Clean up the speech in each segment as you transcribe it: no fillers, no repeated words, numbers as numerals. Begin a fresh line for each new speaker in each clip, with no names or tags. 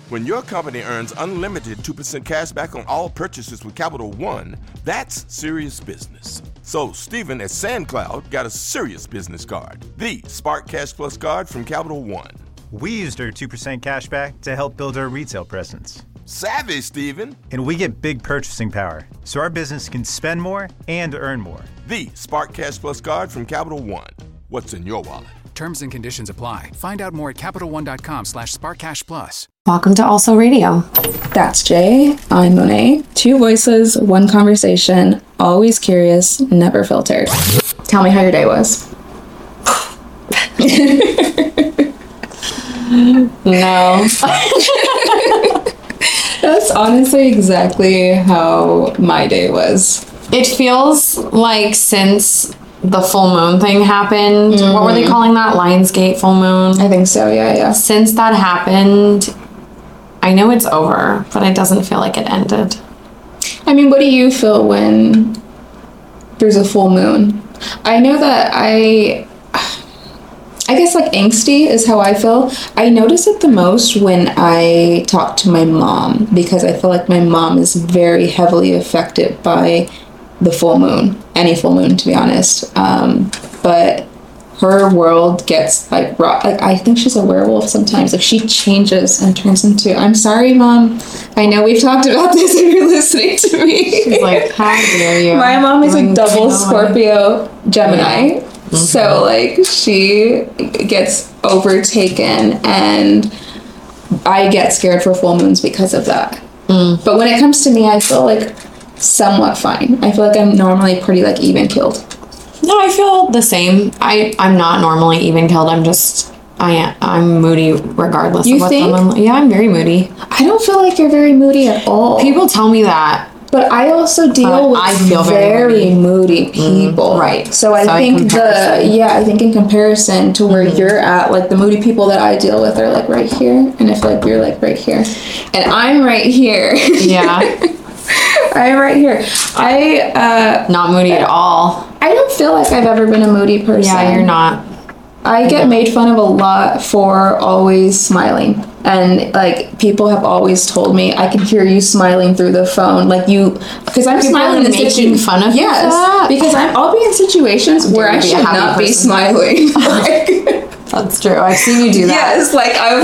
When your company earns unlimited 2% cash back on all purchases with Capital One, that's serious business. So Stephen at SandCloud got a serious business card, the Spark Cash Plus card from Capital One.
We used our 2% cash back to help build our retail presence.
Savvy, Stephen.
And we get big purchasing power, so our business can spend more and earn more.
The Spark Cash Plus card from Capital One. What's in your wallet?
Terms and conditions apply. Find out more at CapitalOne.com/SparkCashPlus.
Welcome to Also Radio.
That's Jay. I'm Monet. 2 voices, 1 conversation. Always curious, never filtered. Tell me how your day was. No. That's honestly exactly how my day was.
It feels like since the full moon thing happened, what were they calling that? Lionsgate full moon?
I think so, yeah.
Since that happened, I know it's over, but it doesn't feel like it ended.
I mean, what do you feel when there's a full moon? I know that I guess like angsty is how I feel. I notice it the most when I talk to my mom, because I feel like my mom is very heavily affected by the full moon, any full moon, to be honest. But her world gets like raw. Like, I think she's a werewolf sometimes. Like, she changes and turns into, I'm sorry, Mom, I know we've talked about this and you're listening to me.
She's like, how dare you?
My mom is a double Scorpio Gemini. Yeah. Mm-hmm. So like, she gets overtaken, and I get scared for full moons because of that. But when it comes to me, I feel like somewhat fine. I feel like I'm normally pretty like even killed.
No, I feel the same. I'm not normally even killed. I'm moody regardless of what I'm. Yeah, I'm very moody.
I don't feel like you're very moody at all.
People tell me that.
But I also deal with very moody people.
Right.
So I think I think in comparison to where you're at, like the moody people that I deal with are like right here, and I feel like you're like right here. And I'm right here.
Yeah.
I'm right here.
Not moody at all.
I don't feel like I've ever been a moody person.
Yeah, you're not.
I get made fun of a lot for always smiling. And, like, people have always told me, I can hear you smiling through the phone. Like, because I'm smiling in
making fun of you.
Yes, because I'll be in situations where I should not be smiling.
That's true. I've seen you do that.
Yes, like, I'm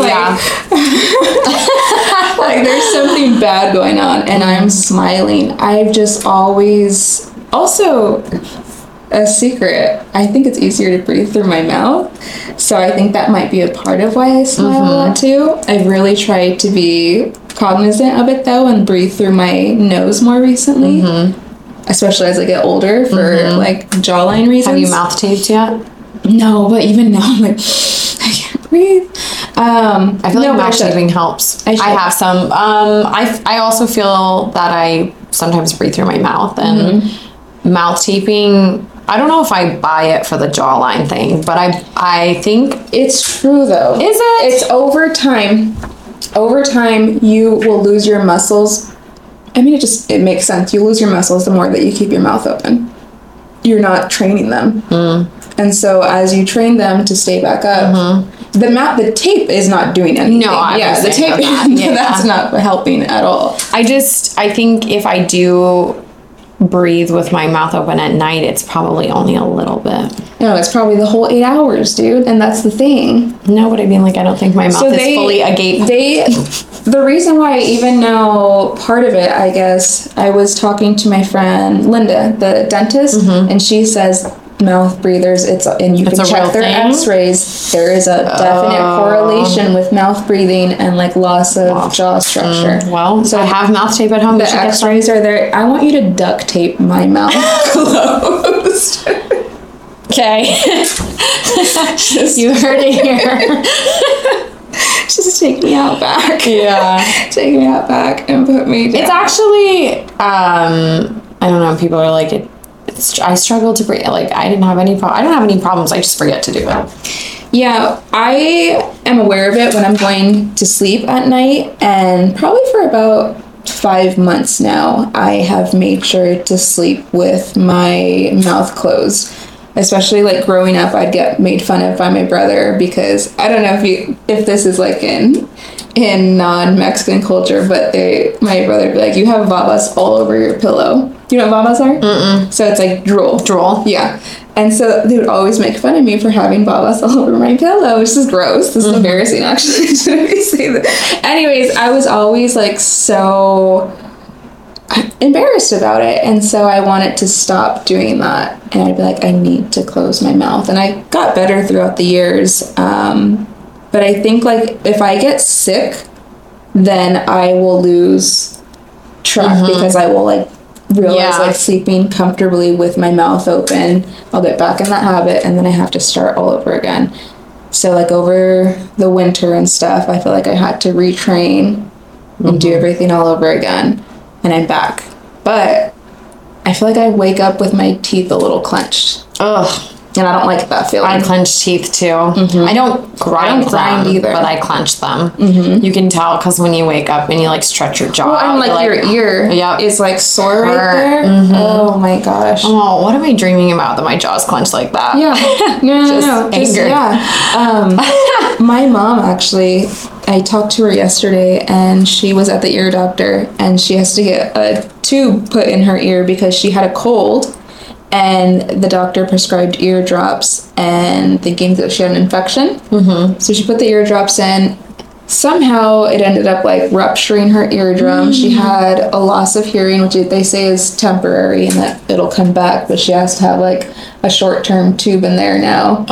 like, like, there's something bad going on, and I'm smiling. I've just always, also, a secret, I think it's easier to breathe through my mouth, so I think that might be a part of why I smile a lot too. I've really tried to be cognizant of it though, and breathe through my nose more recently, especially as I get older for like jawline reasons.
Have you mouth taped yet?
No, but even now I'm like, I can't breathe.
I feel like mouth taping helps. I have some. I also feel that I sometimes breathe through my mouth, and mouth taping, I don't know if I buy it for the jawline thing, but I think
it's true though.
Is it?
It's over time. Over time, you will lose your muscles. I mean, it makes sense. You lose your muscles the more that you keep your mouth open. You're not training them. And so as you train them to stay back up, the tape is not doing anything.
No,
the tape, that's not helping at all.
I think if I do breathe with my mouth open at night, it's probably only a little bit.
No, it's probably the whole 8 hours, dude, and that's the thing.
No, but I mean, like, I don't think my mouth is fully agape.
The reason why I even know part of it, I guess, I was talking to my friend Linda, the dentist, and she says mouth breathers, and you can check their x-rays. There is a definite correlation with mouth breathing and like loss of jaw structure.
So I have mouth tape at home.
The x-rays are there. I want you to duct tape my mouth closed.
Okay. You heard it here.
Just take me out back.
Yeah.
Take me out back and put me down.
It's actually, I don't know, people are like, I struggle to breathe. Like, I don't have any problems. I just forget to do it.
Yeah, I am aware of it when I'm going to sleep at night, and probably for about 5 months now, I have made sure to sleep with my mouth closed. especially like growing up, I'd get made fun of by my brother because I don't know if this is like in non-Mexican culture, but my brother would be like, you have babas all over your pillow. Do you know what babas are? Mm-mm. So it's like drool. Yeah. And so they would always make fun of me for having babas all over my pillow, which is gross. This is embarrassing, actually. Shouldn't be saying that. Anyways, I was always like so embarrassed about it, and so I wanted to stop doing that. And I'd be like, I need to close my mouth. And I got better throughout the years. But I think like if I get sick, then I will lose track because I will like realize like sleeping comfortably with my mouth open, I'll get back in that habit, and then I have to start all over again. So like over the winter and stuff, I feel like I had to retrain and do everything all over again, and I'm back. But I feel like I wake up with my teeth a little clenched. Ugh. And I don't like that feeling.
I clench teeth too. I don't grind them,
either,
but I clench them. You can tell because when you wake up and you like stretch your jaw,
and like your ear is like sore right there. Oh my gosh.
Oh, what am I dreaming about that my jaw's clenched like that?
Yeah. No.
Anger.
My mom actually, I talked to her yesterday, and she was at the ear doctor, and she has to get a tube put in her ear because she had a cold. And the doctor prescribed eardrops and thinking that she had an infection. So she put the eardrops in. Somehow it ended up like rupturing her eardrum. She had a loss of hearing, which they say is temporary and that it'll come back, but she has to have like a short-term tube in there now.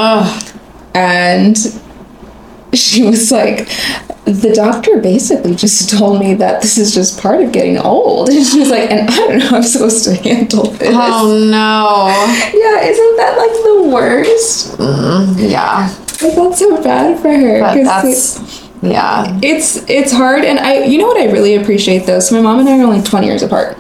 And she was like, the doctor basically just told me that this is just part of getting old. And she was like, and I don't know how I'm supposed to handle this.
Oh no.
Yeah, isn't that like the worst?
Yeah.
I felt so bad for her.
But that's,
it's hard. And you know what I really appreciate though? So my mom and I are only 20 years apart.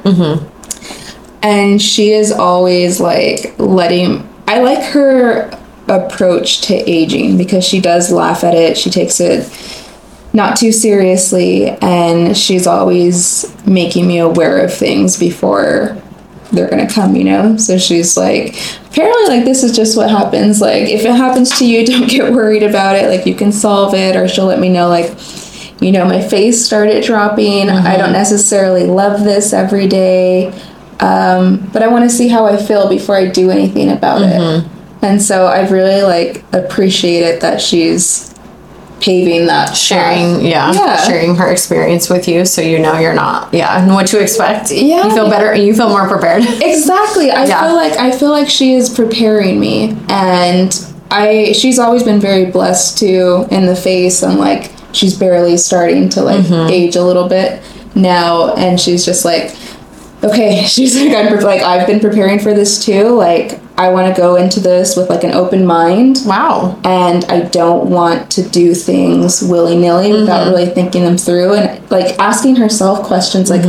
And she is always like I like her approach to aging because she does laugh at it. She takes it not too seriously, and she's always making me aware of things before they're gonna come, you know? So she's like, apparently like this is just what happens, like if it happens to you, don't get worried about it, like you can solve it. Or she'll let me know like, you know, my face started dropping. I don't necessarily love this every day, but I want to see how I feel before I do anything about it. And so I've really like appreciated that she's paving that
sharing her experience with you, so you know you're not and what to expect. You feel better, you feel more prepared.
Exactly. I feel like she is preparing me, and she's always been very blessed too in the face, and like she's barely starting to like age a little bit now, and she's just like, okay, she's like, I've been preparing for this too, like I want to go into this with like an open mind. Wow. And I don't want to do things willy-nilly without really thinking them through, and like asking herself questions like,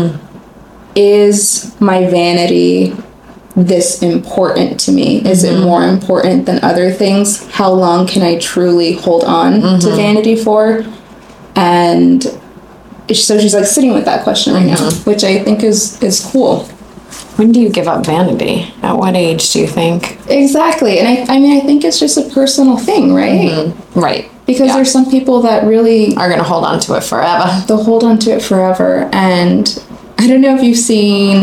is my vanity this important to me? Is it more important than other things? How long can I truly hold on to vanity for? And so she's like sitting with that question right now, which I think is cool.
When do you give up vanity? At what age do you think?
Exactly. And I mean, I think it's just a personal thing, right?
Right.
Because there's some people that really
are going to hold on to it forever.
They'll hold on to it forever. And I don't know if you've seen,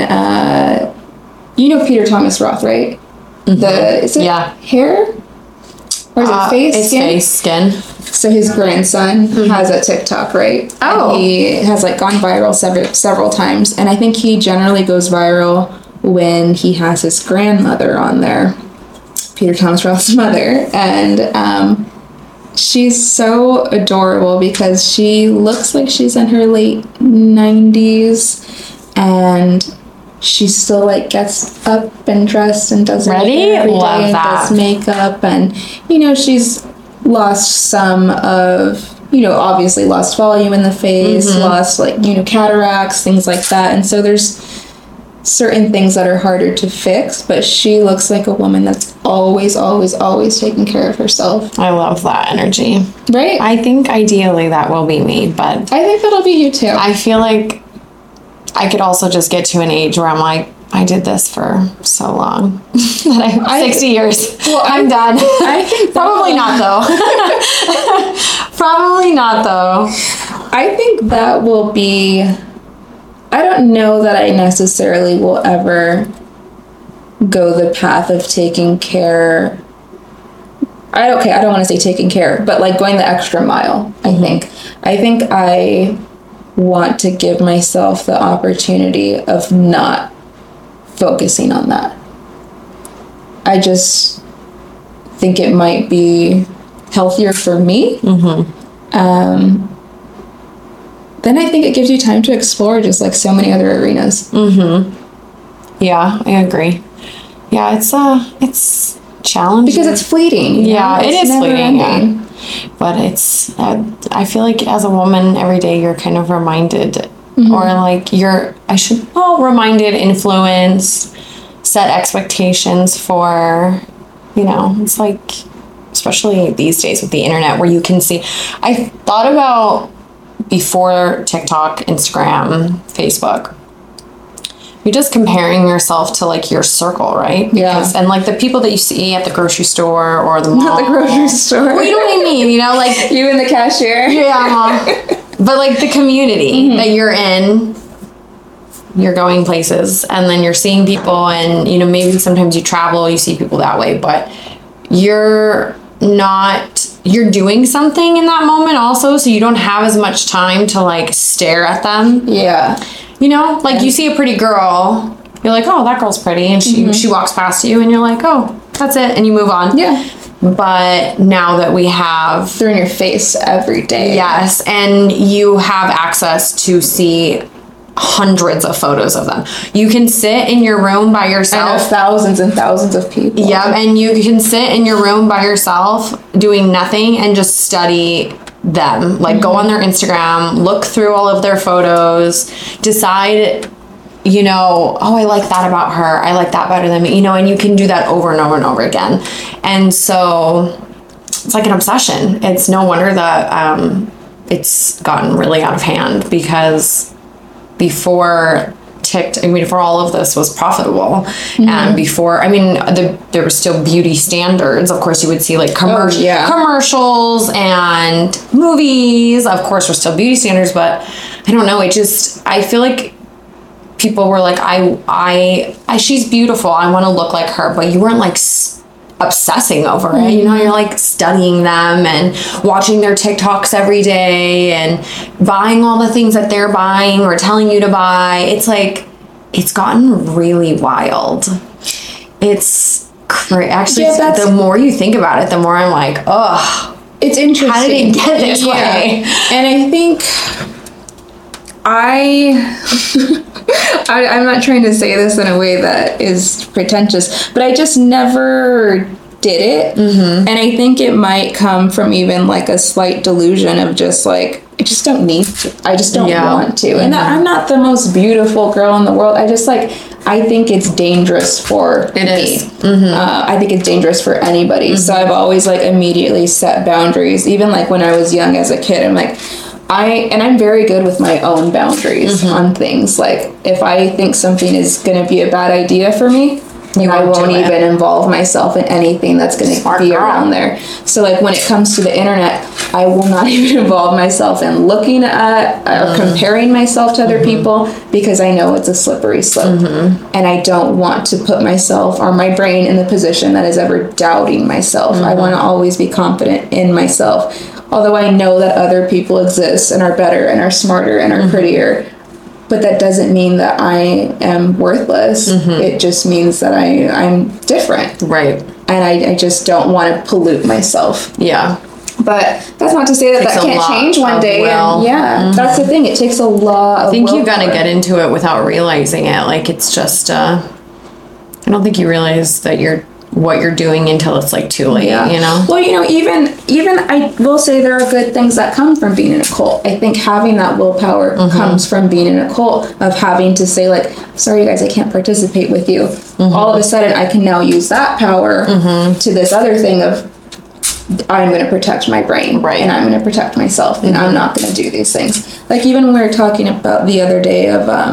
you know Peter Thomas Roth, right? Is it hair? Or is it face?
It's
skin?
face, skin.
So his grandson has a TikTok, right? Oh. And he has like gone viral several times. And I think he generally goes viral when he has his grandmother on there, Peter Thomas Roth's mother. And she's so adorable because she looks like she's in her late 90s, and she still like gets up and dressed and does her hair every day and does makeup, and you know, she's lost some of, you know, obviously lost volume in the face, lost like, you know, cataracts, things like that. And so there's certain things that are harder to fix, but she looks like a woman that's always taking care of herself.
I love that energy.
Right?
I think ideally that will be me, but
I think that'll be you too.
I feel like I could also just get to an age where I'm like, I did this for so long that I'm 60 years. Well, I'm done.
I think
probably not though. Probably not though.
I think that will be. I don't know that I necessarily will ever go the path of taking care. I don't want to say taking care, but like going the extra mile. I think I want to give myself the opportunity of not focusing on that. I just think it might be healthier for me. Then I think it gives you time to explore just like so many other arenas.
Yeah, I agree. Yeah, it's challenging
because it's fleeting.
Yeah, it is fleeting.
Ending.
Yeah. But it's I feel like as a woman every day you're kind of reminded or like reminded, influenced, set expectations for, it's like, especially these days with the internet where you can see. I thought about before TikTok, Instagram, Facebook, you're just comparing yourself to like your circle, right? And like the people that you see at the grocery store or the mall.
Not the grocery store.
Well, you know what I mean? Like
you and the cashier.
Yeah. But like the community that you're in, you're going places and then you're seeing people and, maybe sometimes you travel, you see people that way, but you're doing something in that moment also. So you don't have as much time to like stare at them.
Yeah.
You see a pretty girl, you're like, oh, that girl's pretty. And she walks past you and you're like, oh, that's it. And you move on.
Yeah.
But now that we have...
They're in your face every day.
Yes. And you have access to see hundreds of photos of them. You can sit in your room by yourself.
And thousands and thousands of people.
Yeah. And you can sit in your room by yourself doing nothing and just study them. Like go on their Instagram, look through all of their photos, decide, oh, I like that about her. I like that better than me, and you can do that over and over and over again. And so it's like an obsession. It's no wonder that it's gotten really out of hand because before all of this was profitable and before, there were still beauty standards. Of course, you would see like commercials and movies, of course, were still beauty standards, but I don't know. I feel like people were like, she's beautiful. I want to look like her, but you weren't like obsessing over it. You're like studying them and watching their TikToks every day and buying all the things that they're buying or telling you to buy. It's like, it's gotten really wild. It's crazy. Actually, the more you think about it, the more I'm like, ugh.
It's interesting.
How did it get this way?
And I think I'm not trying to say this in a way that is pretentious, but I just never did it. And I think it might come from even like a slight delusion of just like, I just don't need to. I just don't want to. And I'm not the most beautiful girl in the world. I think it's dangerous for me. I think it's dangerous for anybody. So I've always like immediately set boundaries. Even like when I was young as a kid, I'm like, I'm very good with my own boundaries on things. Like if I think something is going to be a bad idea for me, I won't even involve myself in anything that's going to be around there. So like when it comes to the internet, I will not even involve myself in looking at or comparing myself to other people because I know it's a slippery slope. And I don't want to put myself or my brain in the position that is ever doubting myself. I want to always be confident in myself. Although I know that other people exist and are better and are smarter and are prettier. But that doesn't mean that I am worthless. It just means that I'm different.
Right.
And I just don't want to pollute myself.
Yeah.
But that's not to say that can't change one day. And that's the thing. It takes a lot of
I think you got to get into it without realizing it. Like it's just, I don't think you realize that what you're doing until it's like too late,
Well, even I will say there are good things that come from being in a cult. I think having that willpower comes from being in a cult, of having to say like, sorry, you guys, I can't participate with you. All of a sudden, I can now use that power to this other thing of, I'm going to protect my brain, and I'm going to protect myself, and I'm not going to do these things. Like even when we were talking about the other day of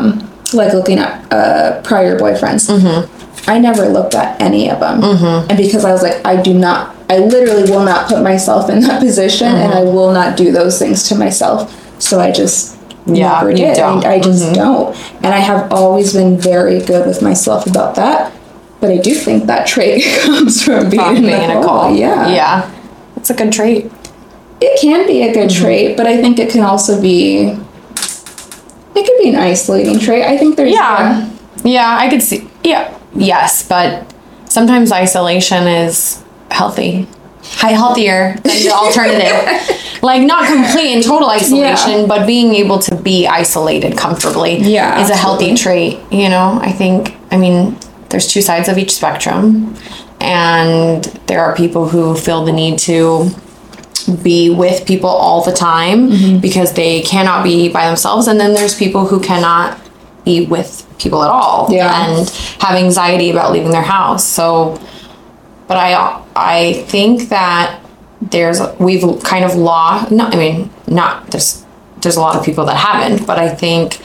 like looking at prior boyfriends. I never looked at any of them. And because I was like, I literally will not put myself in that position, and I will not do those things to myself. So I just never did. I just don't. And I have always been very good with myself about that. But I do think that trait comes from being in a cult.
Yeah. It's a good trait.
It can be a good trait, but I think it can also be... It could be an isolating trait. I think there's...
Yeah, I could see... Yeah. Yes, but sometimes isolation is healthier than the alternative. Like, not complete and total isolation, but being able to be isolated comfortably is a healthy trait, you know? I mean, there's two sides of each spectrum, and there are people who feel the need to be with people all the time because they cannot be by themselves, and then there's people who cannot be with people at all and have anxiety about leaving their house. So, but I think that we've kind of lost, there's a lot of people that haven't, but I think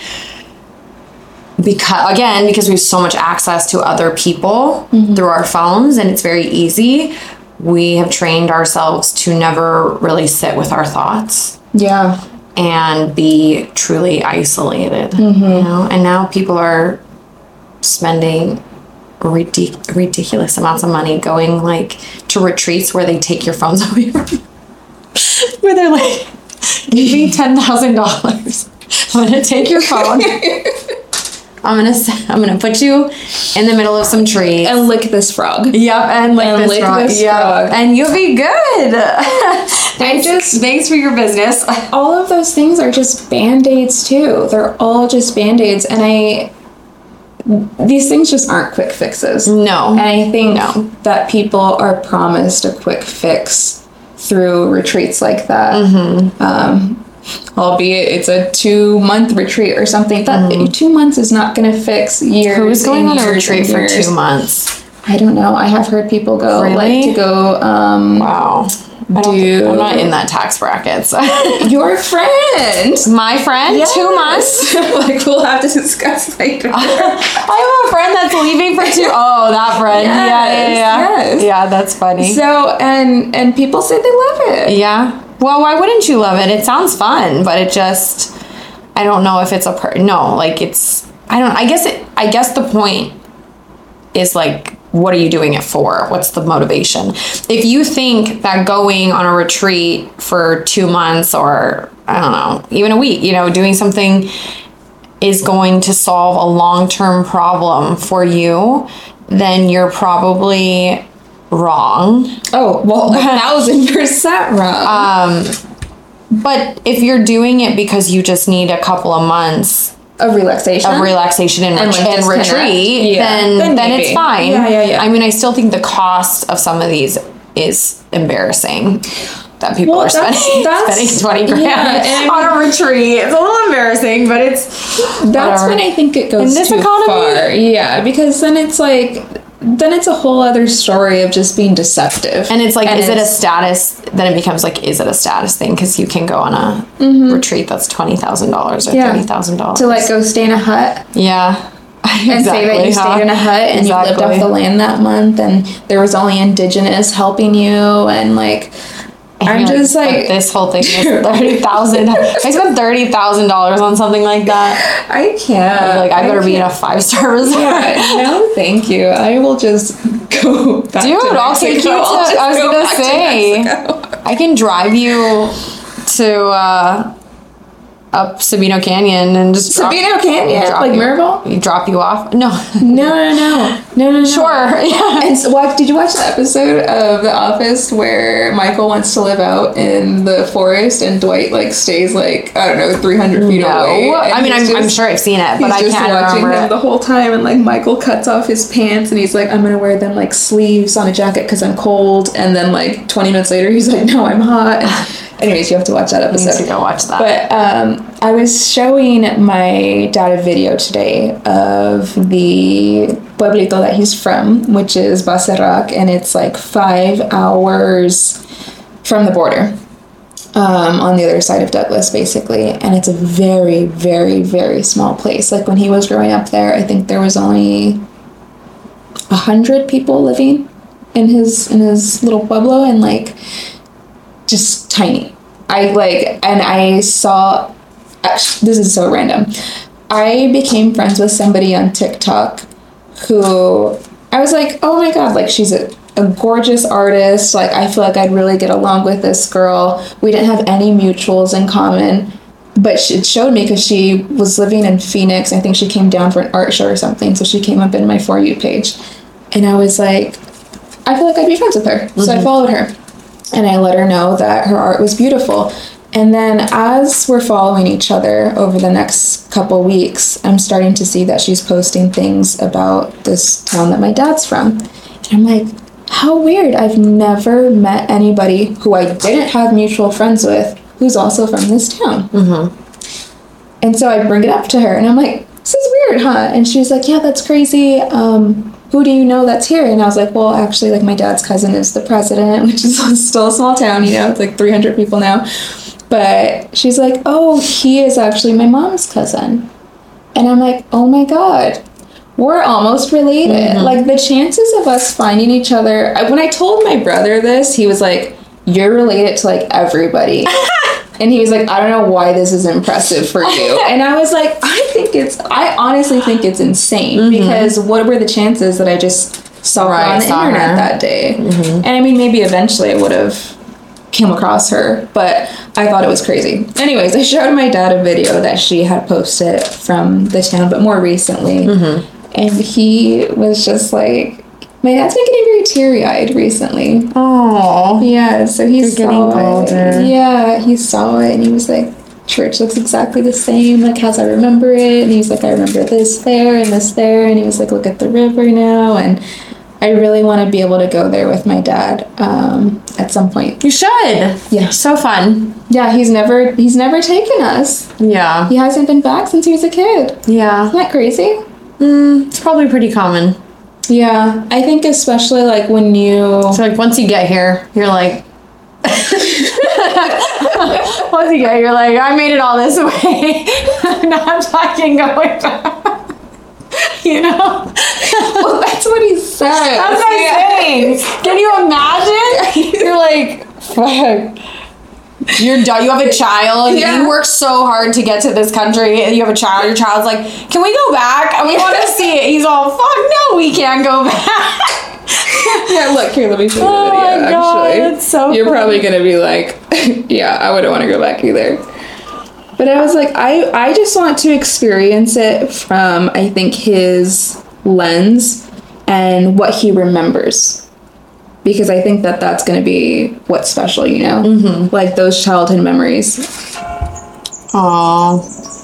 because we have so much access to other people through our phones, and it's very easy, we have trained ourselves to never really sit with our thoughts. Yeah. And be truly isolated, you know? And now people are spending ridiculous amounts of money going, like, to retreats where they take your phones away from you. Where they're like, give me $10,000. I'm going to take your phone. I'm gonna put you in the middle of some trees
and lick this frog.
Yep, and lick this frog. And you'll be good. Thanks for your business.
All of those things are just band-aids too. They're all just band-aids, and these things just aren't quick fixes. No, and I think that people are promised a quick fix through retreats like that. Albeit it's a 2-month retreat or something. That 2 months is not going to fix years.
Who's going on a retreat for 2 months?
I don't know. I have heard people go.
Really?
Like to go.
Wow. I'm not in that tax bracket. So.
Your friend.
My friend? Yes. 2 months?
Like, we'll have to discuss later.
I have a friend that's leaving for 2... Oh, that friend. Yes. Yeah, that's funny.
So, and people say they love it.
Yeah. Well, why wouldn't you love it? It sounds fun, but it just... I don't know if it's I guess the point is, like, what are you doing it for? What's the motivation? If you think that going on a retreat for 2 months or, I don't know, even a week, you know, doing something is going to solve a long-term problem for you, then you're probably wrong.
Oh, well, 1,000% wrong.
But if you're doing it because you just need a couple of months of relaxation and retreat, then it's fine. Yeah. I mean, I still think the cost of some of these is embarrassing. That people are spending $20,000 on a retreat. It's a little embarrassing, but
that's when I think it goes too far. Yeah, because then it's like... Then it's a whole other story of just being deceptive.
And it's like, is it a status? Then it becomes like, is it a status thing? Because you can go on a retreat that's $20,000 or $30,000.
To like go stay in a hut.
Yeah.
And say that you stayed in a hut and you lived off the land that month and there was only indigenous helping you and like... I'm just like
this whole thing is $30,000. I spent $30,000 on something like that.
I can't.
Like I better be in a 5-star resort.
No, thank you. I will just go back.
Dude, I'll take you to. I was gonna say, I can drive you to up Sabino Canyon and just
Sabino Canyon, like Miraval.
Drop you off? No.
Sure. Yeah. And so, did you watch the episode of The Office where Michael wants to live out in the forest and Dwight like stays like I don't know 300 feet away?
I mean, I'm sure I've seen it, but I can't remember
him the whole time. And like Michael cuts off his pants and he's like, I'm gonna wear them like sleeves on a jacket because I'm cold. And then like 20 minutes later, he's like, no, I'm hot. Anyways, you have to watch that episode.
I need to go watch that.
But I was showing my dad a video today of the pueblito that he's from, which is Baserrac, and it's like 5 hours from the border. on the other side of Douglas, basically. And it's a very, very, very small place. Like, when he was growing up there, I think there was only 100 people living in his little pueblo, and, like, just tiny. I saw, actually, this is so random. I became friends with somebody on TikTok who I was like, oh my God, like, she's a gorgeous artist. Like, I feel like I'd really get along with this girl. We didn't have any mutuals in common, but it showed me because she was living in Phoenix. I think she came down for an art show or something, so she came up in my For You page. And I was like, I feel like I'd be friends with her. So I followed her. And I let her know that her art was beautiful. And then as we're following each other over the next couple weeks, I'm starting to see that she's posting things about this town that my dad's from. And I'm like, how weird. I've never met anybody who I didn't have mutual friends with who's also from this town. Mm-hmm. And so I bring it up to her, and I'm like, this is weird, huh? And she's like, yeah, that's crazy. Who do you know that's here? And I was like, well, actually, like, my dad's cousin is the president, which is still a small town, you know, it's like 300 people now. But she's like, oh, he is actually my mom's cousin. And I'm like, oh my God, we're almost related. Mm-hmm. Like, the chances of us finding each other, when I told my brother this, he was like, you're related to, like, everybody. And he was like, I don't know why this is impressive for you. And I was like, I honestly think it's insane, because what were the chances that I just saw her on the internet that day? Mm-hmm. And I mean, maybe eventually I would have came across her, but I thought it was crazy. Anyways, I showed my dad a video that she had posted from the town, but more recently. Mm-hmm. And he was just like, my dad's been getting very teary-eyed recently. Oh, yeah. So he's getting older. Yeah, he saw it, and he was like, church looks exactly the same, like, as I remember it. And he's like, I remember this there and this there. And he was like, look at the river now. And I really want to be able to go there with my dad at some point.
You should. Yeah, so fun.
Yeah, he's never taken us. Yeah, he hasn't been back since he was a kid. Yeah, isn't that crazy?
It's probably pretty common.
Yeah, I think especially, like, when you...
So, like, once you get here, you're like... once you get here, you're like, I made it all this way. I'm not fucking going back. You know?
Well, that's what he said.
That's what I'm saying. Can you imagine? You're like, fuck. You're done. You have a child. Yeah. You worked so hard to get to this country. You have a child. Your child's like, can we go back? And we want to see it. He's all, fuck no, we can't go back.
Yeah, look, here, let me show you the video,
God,
actually.
It's so
You're probably going to be like, yeah, I wouldn't want to go back either. But I was like, I just want to experience it from, I think, his lens and what he remembers. Because I think that that's going to be what's special, you know? Mm-hmm. Like, those childhood memories.
Aww.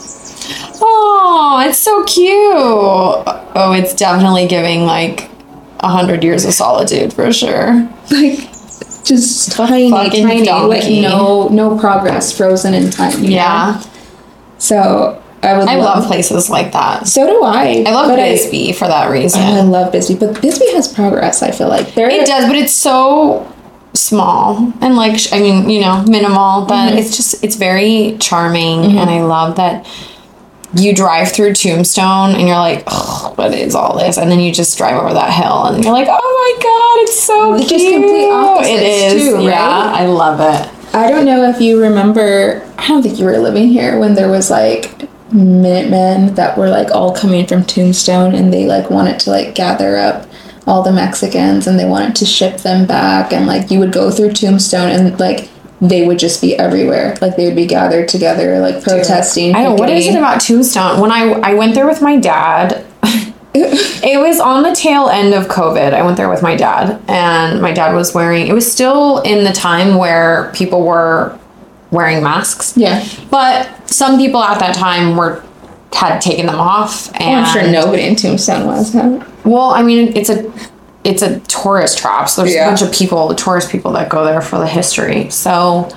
Oh, it's so cute. Oh, it's definitely giving, like, 100 years of solitude, for sure.
Like, just tiny, like, no progress, frozen in time.
Yeah.
So...
I love places like that.
So do I.
I love Bisbee for that reason.
I love Bisbee, but Bisbee has progress, I feel like.
It does, but it's so small and, like, I mean, you know, minimal, but it's very charming, and I love that you drive through Tombstone and you're like, oh, what is all this? And then you just drive over that hill and you're like, oh my God, it's so cute.
Just complete opposites,
it is, too, right? Yeah, I love it.
I don't know if you remember, I don't think you were living here when there was, like, Minutemen that were, like, all coming from Tombstone, and they, like, wanted to, like, gather up all the Mexicans, and they wanted to ship them back, and, like, you would go through Tombstone, and, like, they would just be everywhere. Like, they would be gathered together, like, protesting.
I know, what is it about Tombstone? When I went there with my dad, it was on the tail end of COVID. I went there with my dad, and my dad was wearing, it was still in the time where people were wearing masks. Yeah. But some people at that time had taken them off. And
I'm sure nobody in Tombstone was, huh?
Well, I mean, it's a tourist trap. So there's a bunch of people, the tourist people that go there for the history. So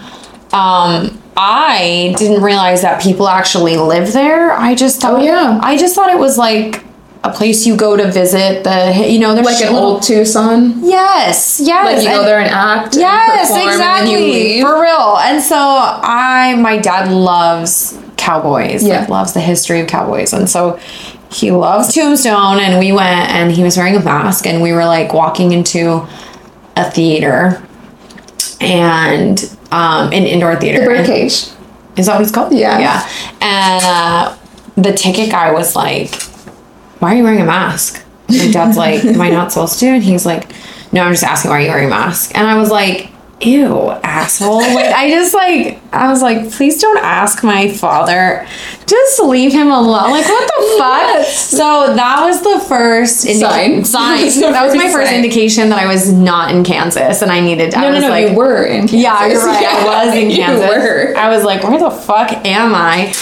I didn't realize that people actually live there. I just thought I just thought it was like a place you go to visit there's
like an old Tucson.
Yes.
Like you go there and act.
Yes,
and perform,
exactly.
And then you leave.
For real. And so my dad loves cowboys.
Yeah.
Like, loves the history of cowboys. And so he loves Tombstone, and we went, and he was wearing a mask, and we were like walking into a theater, and an indoor theater.
The Birdcage.
Is that what it's called?
Yeah.
Yeah. And the ticket guy was like, why are you wearing a mask? My dad's like, am I not supposed to? And he's like, no, I'm just asking, why are you wearing a mask? And I was like, ew, asshole. Like, I was like, please don't ask my father. Just leave him alone. Like, what the fuck?
Yes.
So that was the first
Sign.
That was my first
Sign.
indication that I was not in Kansas, and I needed. I was
No,
like,
you were in Kansas.
yeah, you're right. I was in Kansas.
You were.
I was like, where the fuck am I?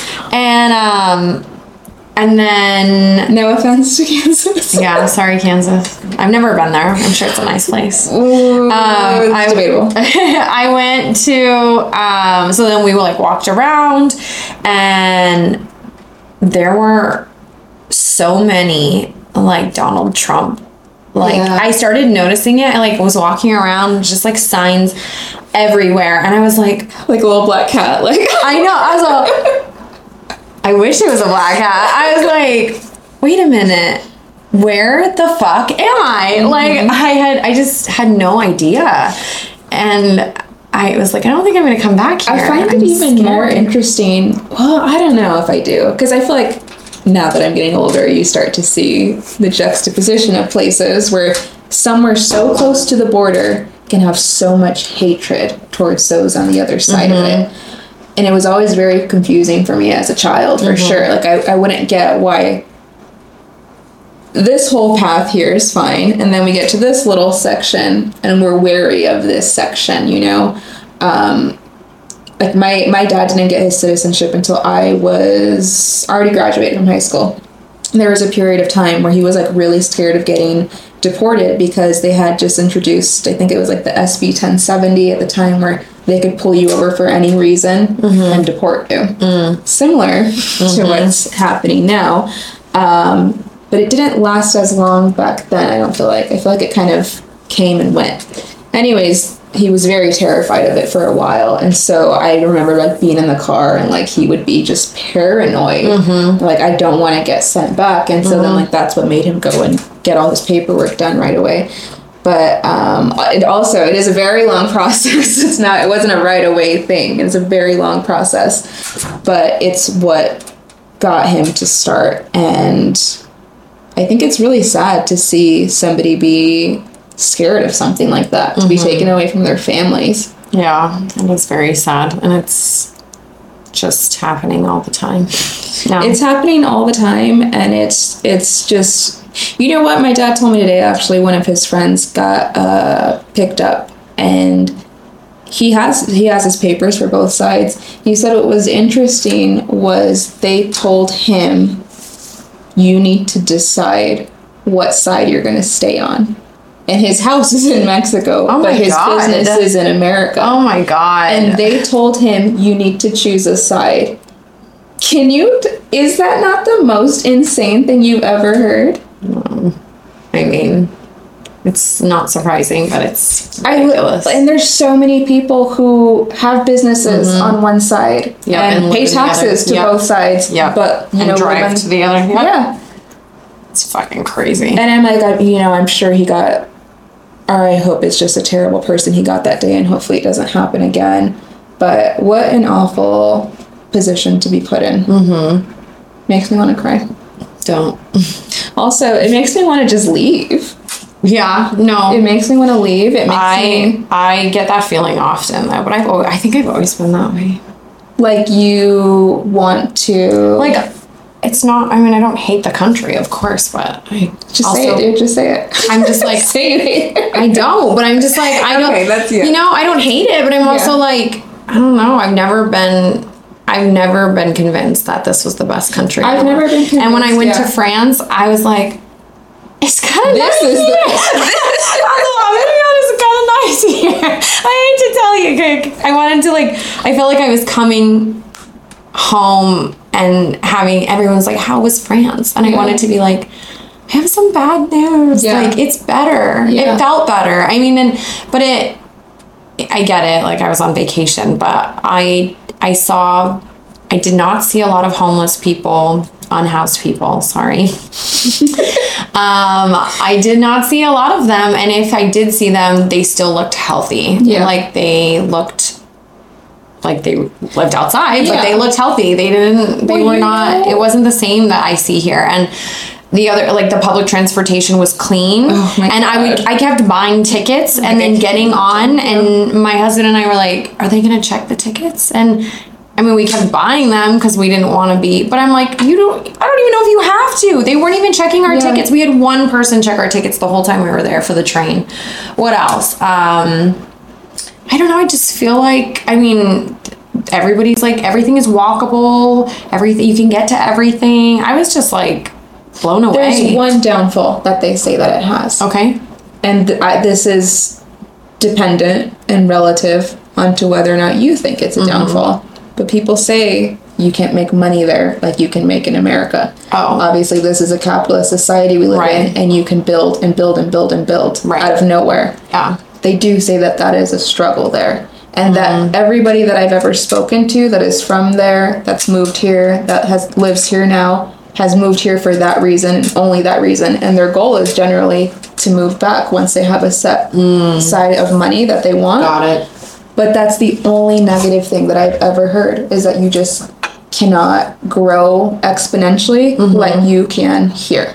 And then
No offense to Kansas.
yeah, sorry, Kansas. I've never been there. I'm sure it's a nice place.
Ooh, it's debatable.
I went to so then we like walked around, and there were so many like Donald Trump. Like
Yeah.
I started noticing it. I like was walking around, just like signs everywhere, and I was like,
Like a little black cat. Like
I know. I was like, I wish it was a black cat. I was like, wait a minute. Where the fuck am I? Like I just had no idea. And I was like, I don't think I'm gonna come back here.
I find
I'm
it even
scared.
more interesting. Well, I don't know if I do, because I feel like now that I'm getting older, you start to see the juxtaposition of places where somewhere so close to the border can have so much hatred towards those on the other side of it. And it was always very confusing for me as a child, for sure. Like, I wouldn't get why this whole path here is fine, and then we get to this little section, and we're wary of this section, you know? Like, my dad didn't get his citizenship until I was already graduated from high school. There was a period of time where he was, like, really scared of getting deported because they had just introduced, I think it was, like, the SB 1070 at the time, where they could pull you over for any reason and deport you. Similar to what's happening now. But it didn't last as long back then, I don't feel like. I feel like it kind of came and went. Anyways, he was very terrified of it for a while. And so I remember, like, being in the car and, like, he would be just paranoid. Like, I don't want to get sent back. And so then, like, that's what made him go and get all his paperwork done right away. But it is a very long process. It wasn't a right away thing. It's a very long process. But it's what got him to start. And I think it's really sad to see somebody be scared of something like that, to be taken away from their families.
Yeah, it is very sad, and it's just happening all the time. No.
It's happening all the time, and it's just, you know what, my dad told me today, actually, one of his friends got picked up, and he has his papers for both sides. He said what was interesting was they told him, you need to decide what side you're going to stay on. And his house is in Mexico, but his business is in America.
Oh my God.
And they told him, you need to choose a side. Is that not the most insane thing you've ever heard?
I mean, it's not surprising, but it's ridiculous.
And there's so many people who have businesses on one side and pay taxes to both sides.
Yeah,
but
and drive to the other.
Yeah.
It's fucking crazy.
And I'm like, I'm sure he got, or I hope it's just a terrible person he got that day, and hopefully it doesn't happen again. But what an awful position to be put in. Makes me want to cry.
Don't.
Also, it makes me want to just leave.
Yeah, no.
It makes me want to leave. It makes
I get that feeling often though, but I think I've always been that way.
Like, you want to,
like, it's not, I mean, I don't hate the country, of course, but I
just say it, dude. Just say it.
I'm just like,
say it.
I don't, but I'm just like, I don't,
Okay, that's you.
You know, I don't hate it, but I'm also like, I don't know, I've never been convinced that this was the best country.
I've never been convinced.
And when I went to France, I was like, it's kind of nice here. I'm gonna be honest, it's kind of nice here. I hate to tell you, I wanted to, like, I felt like I was coming home and having, everyone's like, how was France? And I wanted to be like, I have some bad news.
Yeah.
Like, it's better.
Yeah.
It felt better. I mean, I get it. Like, I was on vacation, but I did not see a lot of homeless people, unhoused people, sorry. I did not see a lot of them. And if I did see them, they still looked healthy.
Yeah.
Like, they looked like they lived outside, but
Yeah.
they looked healthy. It wasn't the same that I see here. And the other, like, the public transportation was clean.
Oh my
and
God.
I kept buying tickets and then getting on, and my husband and I were like, are they going to check the tickets? And I mean, we kept buying them because we didn't want to be, but I'm like, I don't even know if you have to. They weren't even checking our tickets. We had one person check our tickets the whole time we were there for the train. What else? I don't know. I just feel like, I mean, everybody's like, everything is walkable. Everything, you can get to everything. I was just like blown away.
There's one downfall that they say that it has.
Okay.
And this is dependent and relative onto whether or not you think it's a downfall. But people say you can't make money there like you can make in America.
Oh.
Obviously, this is a capitalist society we live
Right.
in, and you can build and build and build and build
Right.
out of nowhere.
Yeah.
They do say that that is a struggle there. And that everybody that I've ever spoken to that is from there, that's moved here, that lives here now, has moved here for that reason, and only that reason. And their goal is generally to move back once they have a set side of money that they want.
Got it.
But that's the only negative thing that I've ever heard, is that you just cannot grow exponentially like you can here.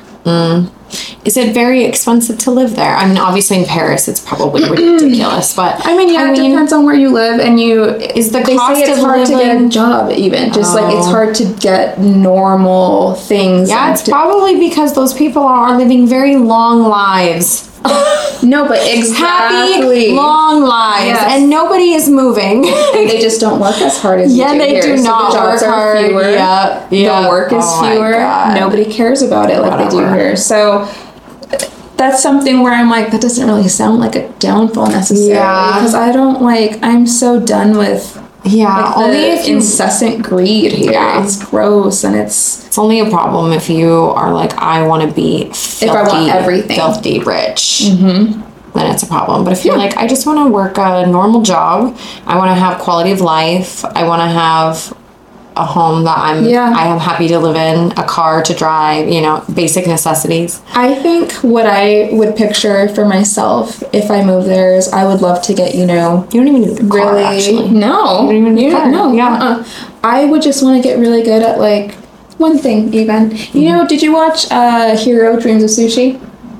Is it very expensive to live there? I mean, obviously in Paris, it's probably ridiculous, but
I mean, it depends on where you live, and
Is the
they
cost
say it's
of
hard to get a
living-
job, even just like it's hard to get normal things.
Yeah,
and
it's probably because those people are living very long lives.
no, but exactly
Happy, long lives.
Yes.
And nobody is moving.
and they just don't work as hard as
Yeah,
you do
they
here.
do
So
not
the jobs
work
are
hard.
fewer.
Yeah.
The work is
Oh my
fewer.
God.
Nobody cares about it like they do
Whatever.
here. So that's something where I'm like, that doesn't really sound like a downfall necessarily.
Yeah.
Because I'm so done with
Yeah,
like,
only
the
if you...
incessant greed here.
Yeah.
It's gross, and it's
It's only a problem if you are like, I want to be filthy,
I want everything.
filthy rich. Mm-hmm. Then it's a problem. But if you're like, I just want to work a normal job, I want to have quality of life, I want to have a home that I am happy to live in, a car to drive, basic necessities.
I think what I would picture for myself if I move there is I would love to get,
You don't even need a car, actually.
No.
You don't even need a car.
No.
Yeah.
I would just want to get really good at like one thing even. Did you watch Hero Dreams of Sushi?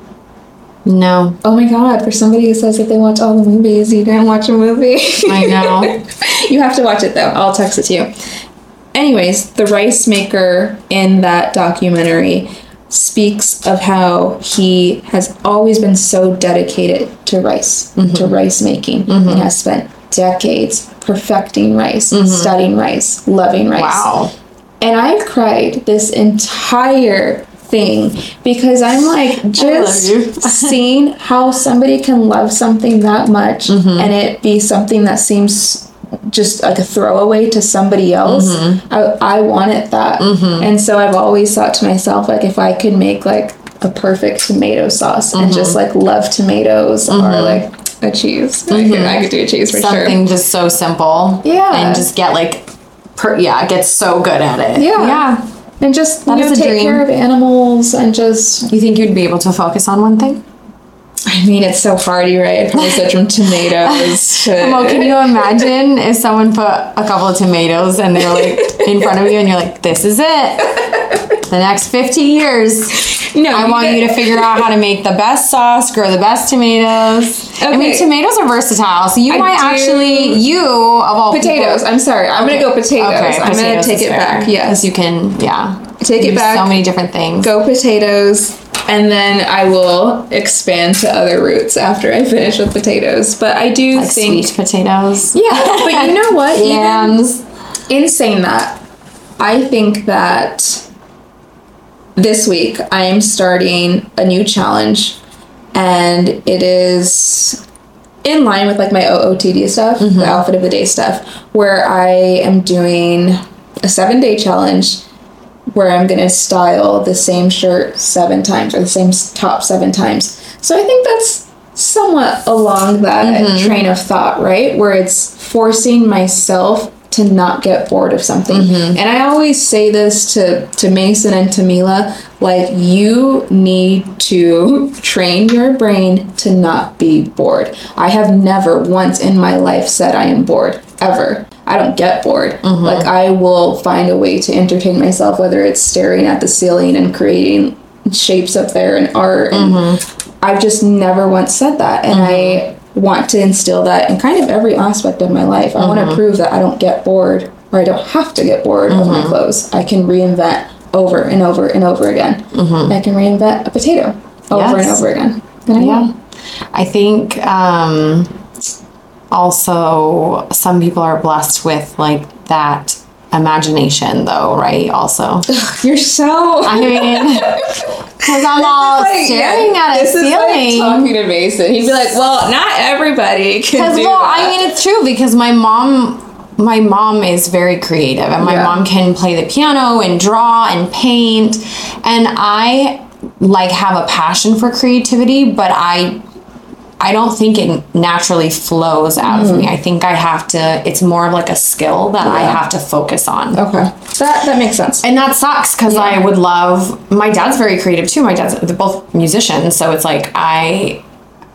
No.
Oh my god, for somebody who says that they watch all the movies, you didn't watch a movie.
I know.
You have to watch it though. I'll text it to you. Anyways, the rice maker in that documentary speaks of how he has always been so dedicated to rice, to rice making, and has spent decades perfecting rice, studying rice, loving rice.
Wow.
And I've cried this entire thing because I'm like, just seeing how somebody can love something that much and it be something that seems just like a throwaway to somebody else. I wanted that. And so I've always thought to myself, like, if I could make like a perfect tomato sauce and just like love tomatoes or like a cheese. I could do a cheese for
Something just so simple.
Yeah.
And just get like, get so good at it.
Yeah.
Yeah.
And just
That is a
take
dream.
care of animals and just,
You think you'd be able to focus on one thing?
I mean, it's so hardy, right? I'd probably switch from tomatoes to...
Well, can you imagine if someone put a couple of tomatoes and they're like in front of you and you're like, this is it. The next 50 years,
No,
I want you to figure out how to make the best sauce, grow the best tomatoes. I mean,
Okay.
tomatoes are versatile, so you
I
might
do-
actually, you of all
Potatoes.
people.
I'm sorry. I'm going to go potatoes.
Okay,
I'm going to
potatoes
take
is
it
fair.
back. Yes.
'Cause you can,
Take it
do
back.
So many different things.
Go potatoes. And then I will expand to other roots after I finish with potatoes. But I do
Like
think...
sweet potatoes.
Yeah, but you know what?
Yams.
In saying that, I think that this week I am starting a new challenge, and it is in line with like my OOTD stuff, the outfit of the day stuff, where I am doing a 7-day challenge where I'm going to style the same shirt 7 times or the same top 7 times. So I think that's somewhat along that train of thought, right? Where it's forcing myself to not get bored of something. And I always say this to Mason and to Mila, like, you need to train your brain to not be bored. I have never once in my life said I am bored, ever. I don't get bored. Like, I will find a way to entertain myself, whether it's staring at the ceiling and creating shapes up there and art. And I've just never once said that. And I want to instill that in kind of every aspect of my life. I want to prove that I don't get bored, or I don't have to get bored of my clothes. I can reinvent over and over and over again. I can reinvent a potato over and over again. And
I think also some people are blessed with like that imagination, though, right? Also,
you're so.
I mean, because I'm all like, staring at a ceiling.
Like talking to Mason, he'd be like, "Well, not everybody can do that."
I mean, it's true because my mom is very creative, and my mom can play the piano and draw and paint, and I like have a passion for creativity, but I don't think it naturally flows out of me. I think I have to, it's more of like a skill that I have to focus on.
Okay. That makes sense.
And that sucks because I would love, my dad's very creative too. They're both musicians. So it's like, I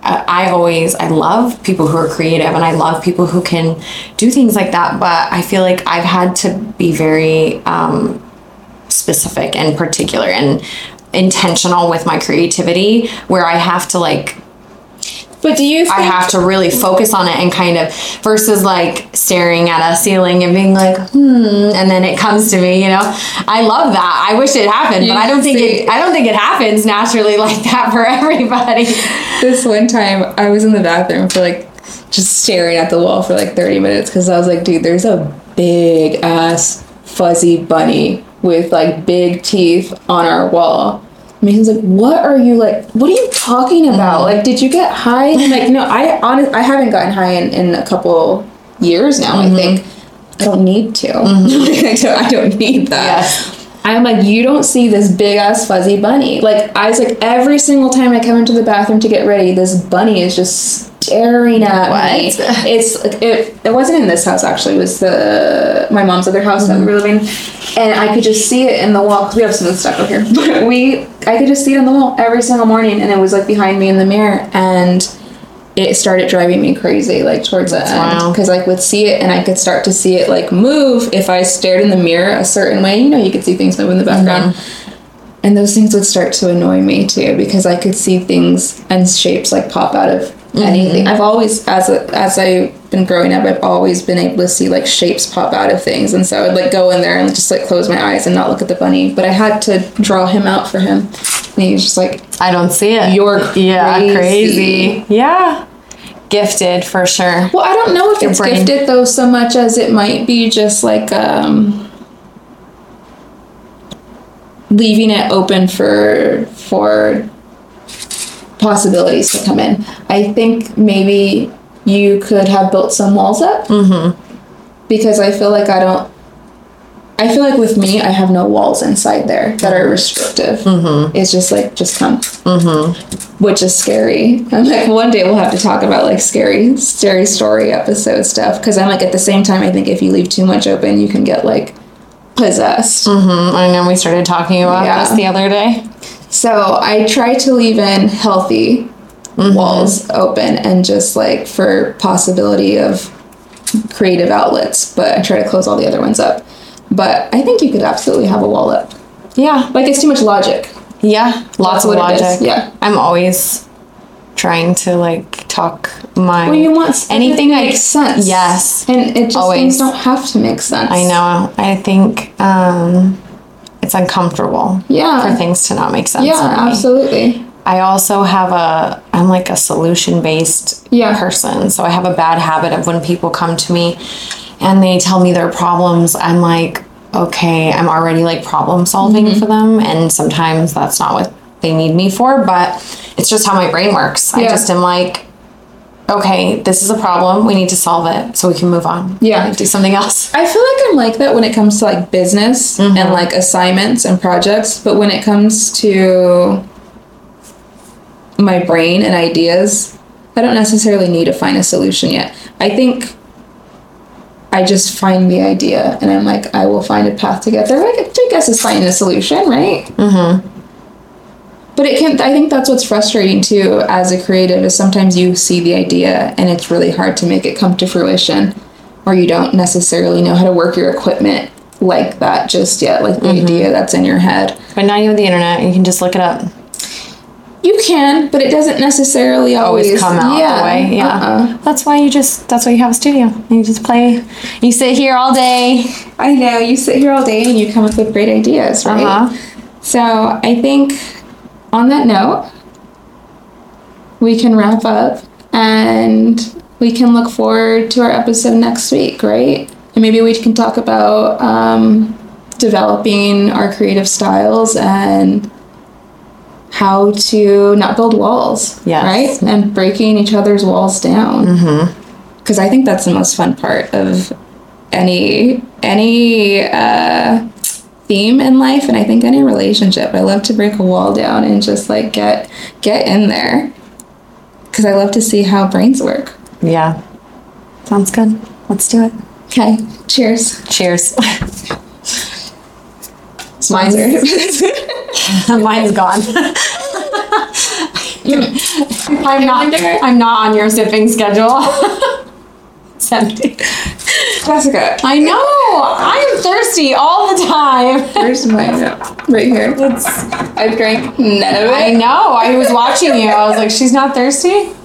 love people who are creative and I love people who can do things like that. But I feel like I've had to be very specific and particular and intentional with my creativity where I have to like,
but do you think
I have to really focus on it and kind of versus like staring at a ceiling and being like, and then it comes to me, you know? I love that. I wish it happened, but I don't think it happens naturally like that for everybody.
This one time I was in the bathroom for like just staring at the wall for like 30 minutes because I was like, dude, there's a big ass fuzzy bunny with like big teeth on our wall. Mason's like, what are you talking about? Like, did you get high? And I'm like, no, I haven't gotten high in a couple years now, I think. I don't need to. I don't need that. Yes. I'm like, you don't see this big ass fuzzy bunny. Like, I was like, every single time I come into the bathroom to get ready, this bunny is just staring at me. It wasn't in this house, actually. It was my mom's other house that we were living in. And I could just see it in the wall, because we have something stuck over here. But I could just see it on the wall every single morning, and it was like behind me in the mirror, and it started driving me crazy, like towards the end. Because I would see it, and I could start to see it like move if I stared in the mirror a certain way. You know, you could see things move in the background. And those things would start to annoy me too, because I could see things and shapes like pop out of anything. I've always, as I've been growing up, I've always been able to see like shapes pop out of things, and so I would like go in there and just like close my eyes and not look at the bunny. But I had to draw him out for him, and he was just like,
I don't see it.
You're crazy.
Yeah. Gifted for sure.
Well, I don't know if it's gifted though so much as it might be just like leaving it open for possibilities to come in. I think maybe you could have built some walls up. Because I feel like with me, I have no walls inside there that are restrictive. It's just like, just come. Which is scary. I'm like, one day we'll have to talk about like scary story episode stuff. Because I'm like, at the same time, I think if you leave too much open, you can get like possessed.
I know we started talking about this the other day.
So I try to leave in healthy walls open and just like for possibility of creative outlets, but I try to close all the other ones up. But I think you could absolutely have a wall up.
Yeah.
Like, it's too much logic.
Yeah. Lots of logic.
Yeah.
I'm always trying to like talk
Well, you want
anything
that makes sense.
Yes.
And it just things don't have to make sense.
I know. I think it's uncomfortable for things to not make sense.
Yeah, absolutely.
I also have I'm like a solution-based person. So I have a bad habit of when people come to me and they tell me their problems, I'm like, okay, I'm already like problem solving for them. And sometimes that's not what they need me for, but it's just how my brain works. I just am like, okay, this is a problem. We need to solve it so we can move on.
Yeah.
And do something else.
I feel like I'm like that when it comes to like business and like assignments and projects, but when it comes to my brain and ideas, I don't necessarily need to find a solution yet. I think I just find the idea and I'm like, I will find a path to get there. Like, I guess it's finding a solution, right? Mm-hmm. But I think that's what's frustrating too as a creative is sometimes you see the idea and it's really hard to make it come to fruition, or you don't necessarily know how to work your equipment like that just yet, like the idea that's in your head.
But now you have the internet, you can just look it up.
You can, but it doesn't necessarily always
come out the way. Yeah. That's why you have a studio. You just play. You sit here all day.
I know, you sit here all day and you come up with great ideas, right? So I think on that note, we can wrap up and we can look forward to our episode next week, right? And maybe we can talk about developing our creative styles and how to not build walls, right? And breaking each other's walls down. Because I think that's the most fun part of any theme in life, and I think any relationship. I love to break a wall down and just like get in there, because I love to see how brains work.
Yeah, sounds good. Let's do it.
Okay, cheers.
Cheers.
Sponsored.
Mine's gone. I'm not on your sipping schedule. 70.
Jessica.
I know. I am thirsty all the time.
Where's mine? Right here. I drank none of it.
I know. I was watching you. I was like, she's not thirsty?